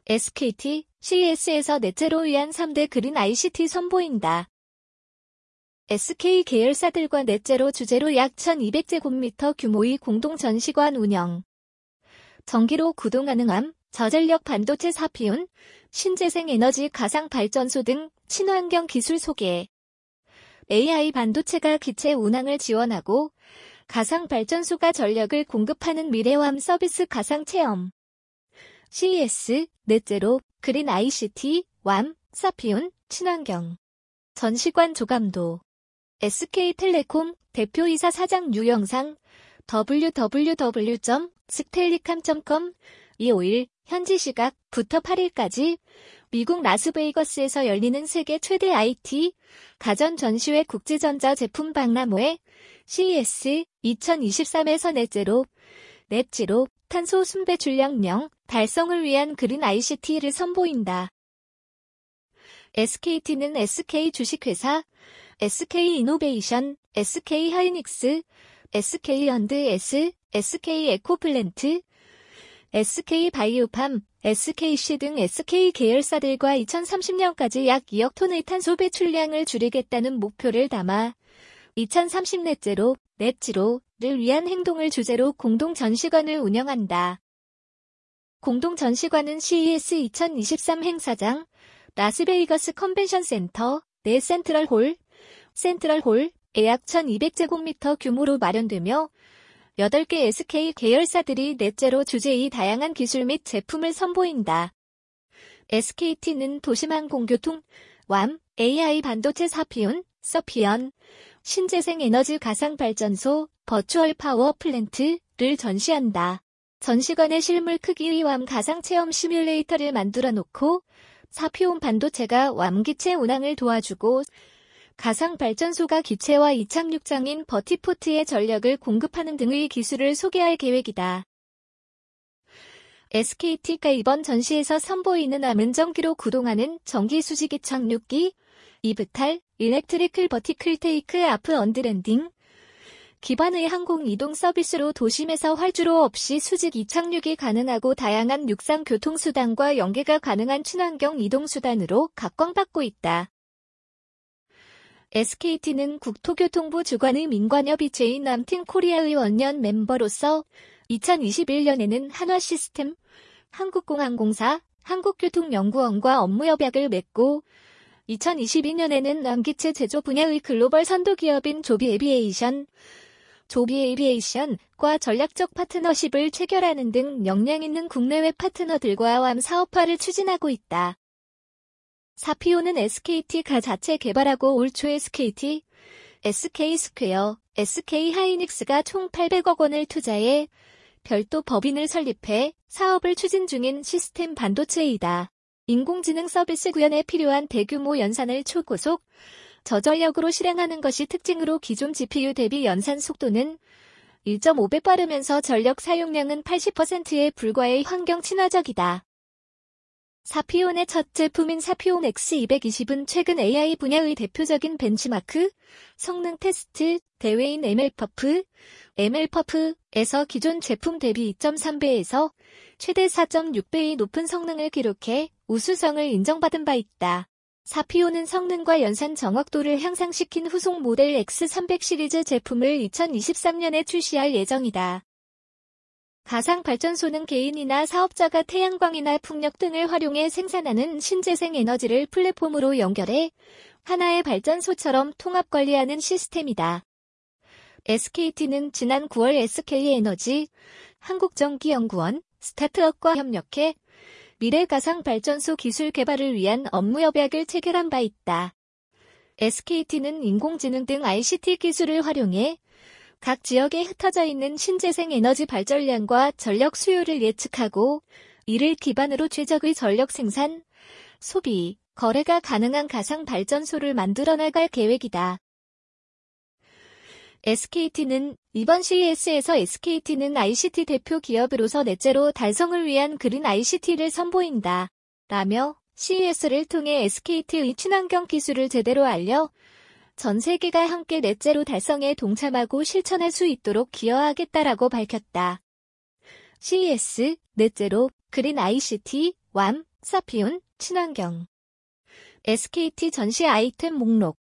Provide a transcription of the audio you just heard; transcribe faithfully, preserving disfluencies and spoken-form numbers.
에스케이티, 씨이에스에서 넷제로 위한 삼 대 그린 아이씨티 선보인다. 에스케이 계열사들과 넷제로 주제로 약 천이백 제곱미터 규모의 공동 전시관 운영. 전기로 구동 가능함, 저전력 반도체 사피온, 신재생 에너지 가상 발전소 등 친환경 기술 소개. 에이아이 반도체가 기체 운항을 지원하고 가상 발전소가 전력을 공급하는 미래함 서비스 가상 체험. 씨이에스, 넷제로, 그린 아이씨티, 왬, 사피온, 친환경. 전시관 조감도. 에스케이텔레콤 대표이사 사장 유영상 더블유 더블유 더블유 점 스텔리캄 점 컴 이오일 현지 시각부터 팔일까지 미국 라스베이거스에서 열리는 세계 최대 아이티 가전 전시회 국제전자 제품 박람회 씨이에스 이천이십삼에서 넷제로, 넷지로 탄소 순배출량령 달성을 위한 그린 아이씨티를 선보인다. 에스케이티는 에스케이 주식회사, 에스케이이노베이션, 에스케이하이닉스, 에스케이언드에스, 에스케이에코플랜트, 에스케이바이오팜, 에스케이씨 등 에스케이 계열사들과 이천삼십년까지 약 이억 톤의 탄소 배출량을 줄이겠다는 목표를 담아 이천삼십 넷제로, 넷지로를 위한 행동을 주제로 공동 전시관을 운영한다. 공동 전시관은 씨이에스 이천이십삼 행사장, 라스베이거스 컨벤션 센터, 내 센트럴홀, 센트럴홀에 약 천이백 제곱미터 규모로 마련되며 여덟 개 에스케이 계열사들이 넷제로 주제의 다양한 기술 및 제품을 선보인다. 에스케이티는 도심항공교통, 왬, 에이아이 반도체 사피온, 서피언, 신재생 에너지 가상 발전소, 버추얼 파워 플랜트를 전시한다. 전시관의 실물 크기의 왬 가상 체험 시뮬레이터를 만들어 놓고 사피온 반도체가 왬 기체 운항을 도와주고 가상 발전소가 기체와 이착륙장인 버티포트에 전력을 공급하는 등의 기술을 소개할 계획이다. 에스케이티가 이번 전시에서 선보이는 왬은 전기로 구동하는 전기 수직 이착륙기, 이브탈, 일렉트리클 버티클 테이크 아프 언드랜딩, 기반의 항공 이동 서비스로 도심에서 활주로 없이 수직 이착륙이 가능하고 다양한 육상 교통수단과 연계가 가능한 친환경 이동수단으로 각광받고 있다. 에스케이티는 국토교통부 주관의 민관협의체인 왬틴 코리아의 원년 멤버로서 이천이십일년에는 한화시스템, 한국공항공사, 한국교통연구원과 업무협약을 맺고 이천이십이년에는 왬기체 제조 분야의 글로벌 선도기업인 조비에비에이션, 조비에이비에이션과 전략적 파트너십을 체결하는 등 역량 있는 국내외 파트너들과 왬 사업화를 추진하고 있다. 사피온은 에스케이티가 자체 개발하고 올 초 에스케이티, 에스케이스퀘어, 에스케이하이닉스가 총 팔백억 원을 투자해 별도 법인을 설립해 사업을 추진 중인 시스템 반도체이다. 인공지능 서비스 구현에 필요한 대규모 연산을 초고속, 저전력으로 실행하는 것이 특징으로 기존 지피유 대비 연산 속도는 일 점 오 배 빠르면서 전력 사용량은 팔십 퍼센트에 불과해 환경 친화적이다. 사피온의 첫 제품인 사피온 엑스 이백이십은 최근 에이아이 분야의 대표적인 벤치마크, 성능 테스트, 대회인 엠엘퍼프, 엠엘퍼프에서 기존 제품 대비 이 점 삼 배에서 최대 사 점 육 배의 높은 성능을 기록해 우수성을 인정받은 바 있다. 사피온은 성능과 연산 정확도를 향상시킨 후속 모델 엑스 삼백 시리즈 제품을 이천이십삼년에 출시할 예정이다. 가상 발전소는 개인이나 사업자가 태양광이나 풍력 등을 활용해 생산하는 신재생 에너지를 플랫폼으로 연결해 하나의 발전소처럼 통합 관리하는 시스템이다. 에스케이티는 지난 구월 에스케이에너지, 한국전기연구원, 스타트업과 협력해 미래 가상 발전소 기술 개발을 위한 업무 협약을 체결한 바 있다. 에스케이티는 인공지능 등 아이씨티 기술을 활용해 각 지역에 흩어져 있는 신재생 에너지 발전량과 전력 수요를 예측하고 이를 기반으로 최적의 전력 생산, 소비, 거래가 가능한 가상 발전소를 만들어 나갈 계획이다. 에스케이티는 이번 씨이에스에서 에스케이티는 아이씨티 대표 기업으로서 넷제로 달성을 위한 그린 아이씨티를 선보인다. 라며 씨이에스를 통해 에스케이티의 친환경 기술을 제대로 알려 전 세계가 함께 넷제로 달성에 동참하고 실천할 수 있도록 기여하겠다라고 밝혔다. 씨이에스, 넷제로, 그린 아이씨티, 왬, 사피온, 친환경. 에스케이티 전시 아이템 목록.